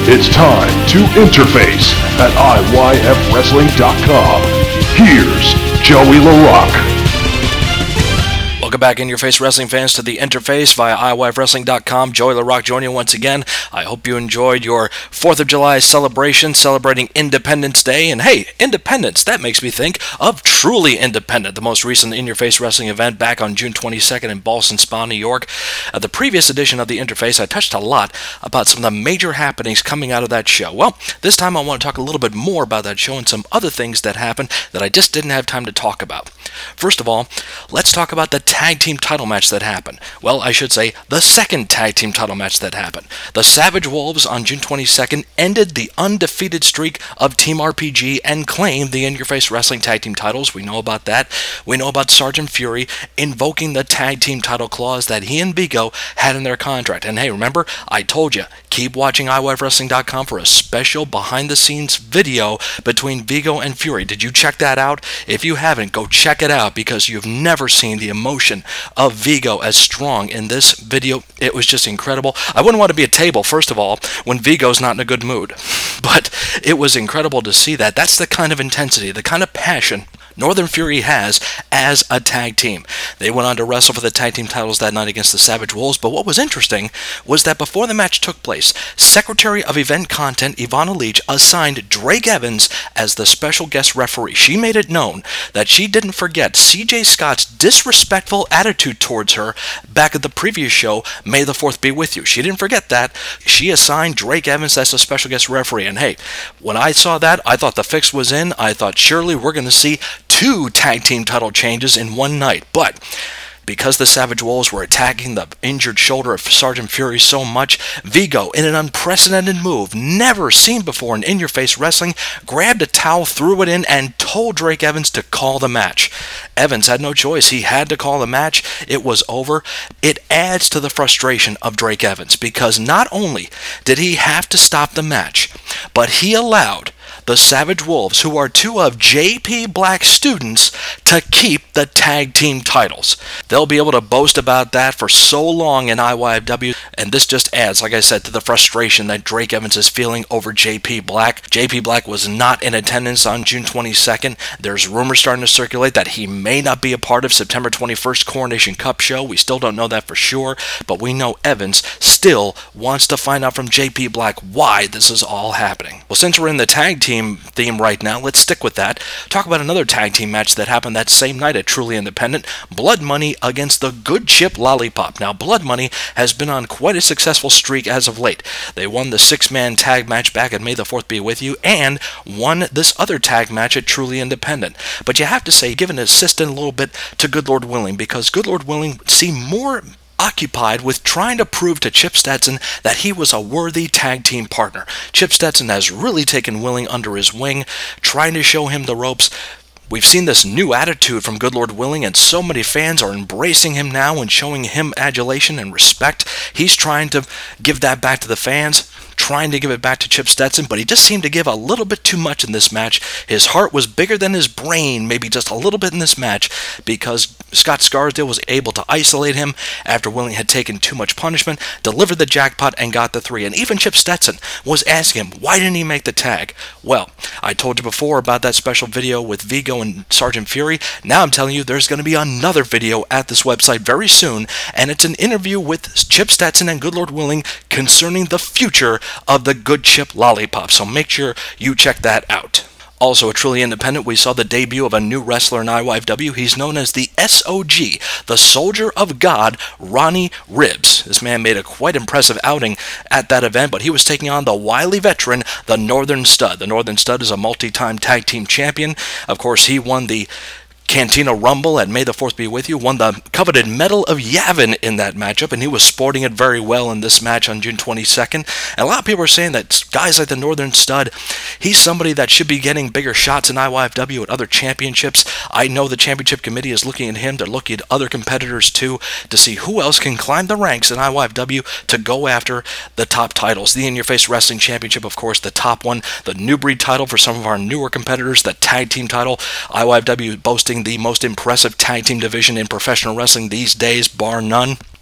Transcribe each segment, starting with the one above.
It's time to interface at IYFWrestling.com. Here's Joey LaRock. Welcome back, In Your Face Wrestling fans, to the Interface via IYFWrestling.com. Joey LaRock joining you once again. I hope you enjoyed your 4th of July celebration, celebrating Independence Day. And hey, Independence, that makes me think of Truly Independent, the most recent In Your Face Wrestling event back on June 22nd in Ballston Spa, New York. The previous edition of the Interface, I touched a lot about some of the major happenings coming out of that show. Well, this time I want to talk a little bit more about that show and some other things that happened that I just didn't have time to talk about. First of all, let's talk about the tag team title match that happened. Well, I should say the second tag team title match that happened. The Savage Wolves on June 22nd ended the undefeated streak of Team RPG and claimed the In Your Face Wrestling tag team titles. We know about that. We know about Sergeant Fury invoking the tag team title clause that he and Vigo had in their contract. And hey, remember, I told you, keep watching IYFWrestling.com for a special behind-the-scenes video between Vigo and Fury. Did you check that out? If you haven't, go check it out, because you've never seen the emotion of Vigo as strong in this video. It was just incredible. I wouldn't want to be at table, first of all, when Vigo's not in a good mood. But it was incredible to see that. That's the kind of intensity, the kind of passion Northern Fury has as a tag team. They went on to wrestle for the tag team titles that night against the Savage Wolves, but what was interesting was that before the match took place, Secretary of Event Content Ivana Leach assigned Drake Evans as the special guest referee. She made it known that she didn't forget CJ Scott's disrespectful attitude towards her back at the previous show, May the 4th Be With You. She didn't forget that. She assigned Drake Evans as the special guest referee, and hey, when I saw that, I thought the fix was in. I thought surely we're going to see 2 tag team title changes in one night. But because the Savage Wolves were attacking the injured shoulder of Sergeant Fury so much, Vigo, in an unprecedented move never seen before in Your Face Wrestling, grabbed a towel, threw it in, and told Drake Evans to call the match. Evans had no choice. He had to call the match. It was over. It adds to the frustration of Drake Evans, because not only did he have to stop the match, but he allowed the Savage Wolves, who are 2 of J.P. Black's students, to keep the tag team titles. They'll be able to boast about that for so long in IYFW, and this just adds, like I said, to the frustration that Drake Evans is feeling over J.P. Black. J.P. Black was not in attendance on June 22nd. There's rumors starting to circulate that he may not be a part of September 21st Coronation Cup show. We still don't know that for sure, but we know Evans still wants to find out from J.P. Black why this is all happening. Well, since we're in the tag team theme right now, let's stick with that. Talk about another tag team match that happened that same night at Truly Independent. Blood Money against the Good Chip Lollipop. Now, Blood Money has been on quite a successful streak as of late. They won the 6-man tag match back at May the 4th Be With You, and won this other tag match at Truly Independent. But you have to say, give an assistant a little bit to Good Lord Willing, because Good Lord Willing seemed more occupied with trying to prove to Chip Stetson that he was a worthy tag team partner. Chip Stetson has really taken Willing under his wing, trying to show him the ropes. We've seen this new attitude from Good Lord Willing, and so many fans are embracing him now and showing him adulation and respect. He's trying to give that back to the fans, trying to give it back to Chip Stetson, but he just seemed to give a little bit too much in this match. His heart was bigger than his brain, maybe just a little bit in this match, because Scott Scarsdale was able to isolate him after Willing had taken too much punishment, delivered the jackpot, and got the 3. And even Chip Stetson was asking him, why didn't he make the tag? Well, I told you before about that special video with Vigo and Sergeant Fury. Now I'm telling you, there's going to be another video at this website very soon, and it's an interview with Chip Stetson and Good Lord Willing concerning the future of the Good Chip Lollipop, so make sure you check that out. Also at Truly Independent, we saw the debut of a new wrestler in IYFW. He's known as the SOG, the Soldier of God, Ronnie Ribbs. This man made a quite impressive outing at that event, but he was taking on the wily veteran, the Northern Stud. The Northern Stud is a multi-time tag team champion. Of course, he won the Cantina Rumble at May the 4th Be With You, won the coveted Medal of Yavin in that matchup, and he was sporting it very well in this match on June 22nd. And a lot of people are saying that guys like the Northern Stud, he's somebody that should be getting bigger shots in IYFW at other championships. I know the championship committee is looking at him. They're looking at other competitors too, to see who else can climb the ranks in IYFW to go after the top titles. The In Your Face Wrestling Championship, of course, the top one, the New Breed title for some of our newer competitors, the tag team title, IYFW boasting the most impressive tag team division in professional wrestling these days, bar none.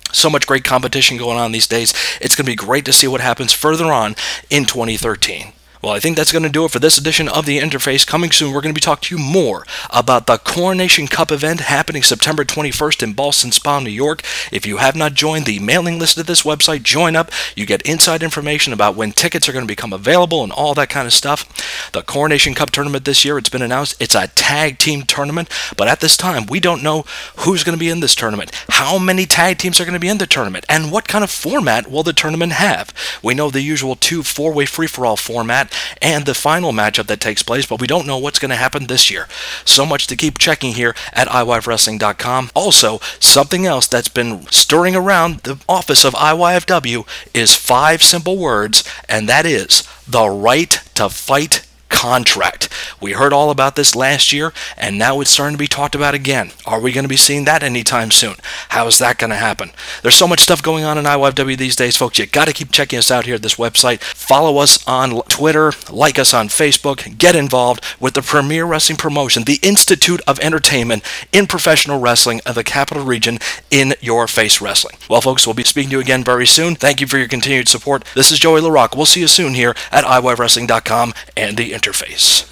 So much great competition going on these days. It's going to be great to see what happens further on in 2013. Well, I think that's going to do it for this edition of The Interface. Coming soon, we're going to be talking to you more about the Coronation Cup event happening September 21st in Ballston Spa, New York. If you have not joined the mailing list at this website, join up. You get inside information about when tickets are going to become available and all that kind of stuff. The Coronation Cup tournament this year, it's been announced, it's a tag team tournament, but at this time, we don't know who's going to be in this tournament, how many tag teams are going to be in the tournament, and what kind of format will the tournament have. We know the usual 2 4-way free-for-all format and the final matchup that takes place, but we don't know what's going to happen this year. So much to keep checking here at iWifeWrestling.com. Also, something else that's been stirring around the office of IYFW is 5 simple words, and that is the right to fight contract. We heard all about this last year, and now it's starting to be talked about again. Are we going to be seeing that anytime soon? How is that going to happen? There's so much stuff going on in IYFW these days, folks. You got to keep checking us out here at this website. Follow us on Twitter, like us on Facebook, get involved with the premier wrestling promotion, the Institute of Entertainment in professional wrestling of the Capital Region, In Your Face Wrestling. Well, folks, we'll be speaking to you again very soon. Thank you for your continued support. This is Joey LaRock. We'll see you soon here at iWifeWrestling.com and the Interface.